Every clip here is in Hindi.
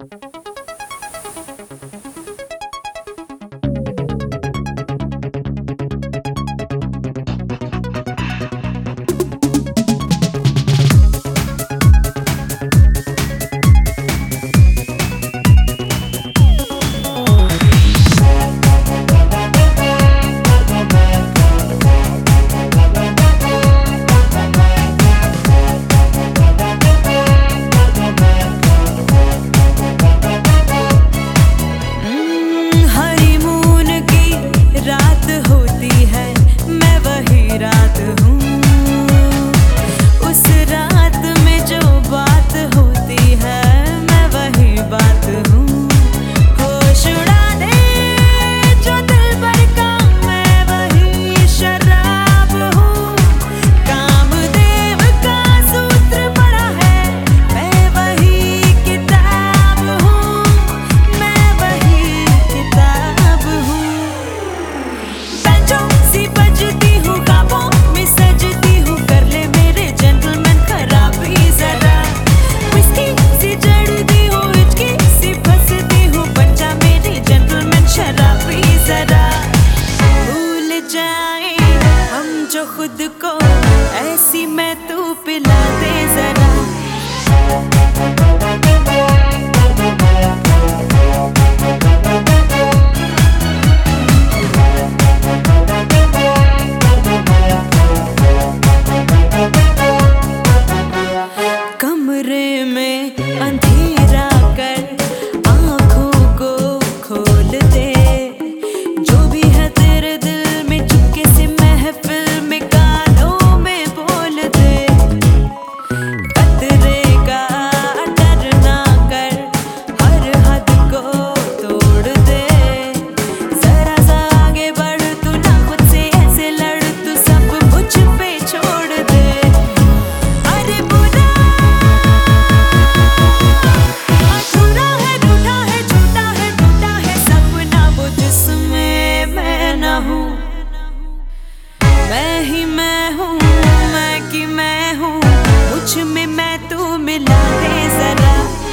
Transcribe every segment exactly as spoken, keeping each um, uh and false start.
खुद को ऐसी मैं तू पिला दे जरा। कमरे में अंधेरा कर आँखों को खोल दे, जो भी है तेरे दिल में चुपके से महफिल में कानों में बोल दे। खतरे का डर ना कर, हर हद को तोड़ दे। जरा सा आगे बढ़, तू ना खुद से ऐसे लड़, तू सब मुझ पे छोड़ दे। अरे बुरा अधूरा है, रूठा है, झूठा है, टूटा है सपना वो जिसमें मैं न हूँ। मैं ही मैं हूँ, मैं की मैं हूँ, मुझ में मैं तू मिला दे जरा।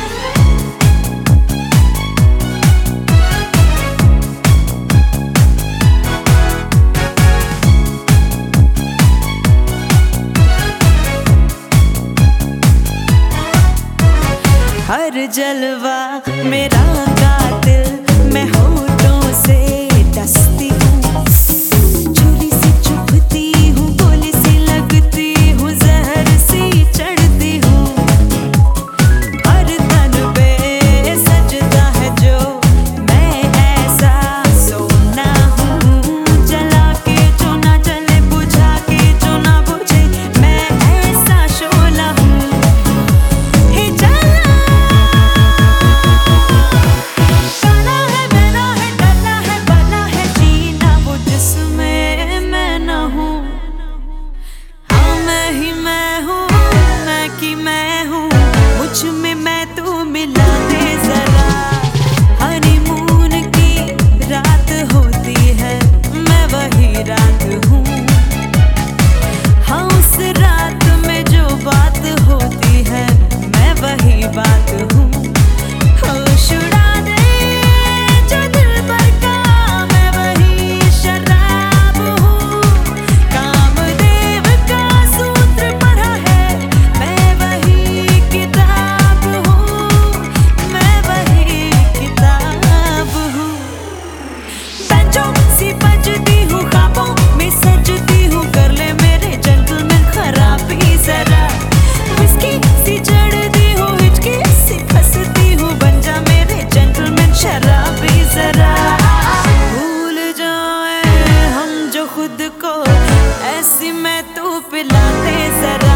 हर जलवा मेरा कातिल, मैं होठों से डसती हूँ, छुरी से चुभती हूँ, गोली सी लगती हूँ, जहर सी चढ़ती हूँ। हर तन पे सजता है जो, मैं ऐसा सोना हूँ। जला के जो ना जले, बुझा के जो ना बुझे, मैं ऐसा शोला हूँ। हे जला काला है, मेरा है, डरना है, भला है, जीना वो जिसमें मैं न हूँ। हाँ मैं ही मैं हूँ, मैं की मैं हूँ, मुझ में मैं तू मिला दे जरा। हनीमून की रात होती है, मैं वही रात हूँ। हाँ उस रात में जो बात होती है, मैं वही बात हूँ। होश उड़ा दे जो दिल पर का, मैं वही शराब हूँ। कामदेव का सूत्र पढ़ा है, मैं वही किताब हूँ, मैं वही किताब हूँ। बेंचों सी बजती हूँ, ख्वाबों में सजती हूँ, कर ले मेरे जेंटलमैन खराबी जरा। विस्की सी चढ़ती हूँ, हिचकी सी फंसती हूँ, बन जा मेरे जेंटलमैन शराबी जरा। भूल जाए हम जो खुद को, ऐसी मैं तू पिला दे जरा।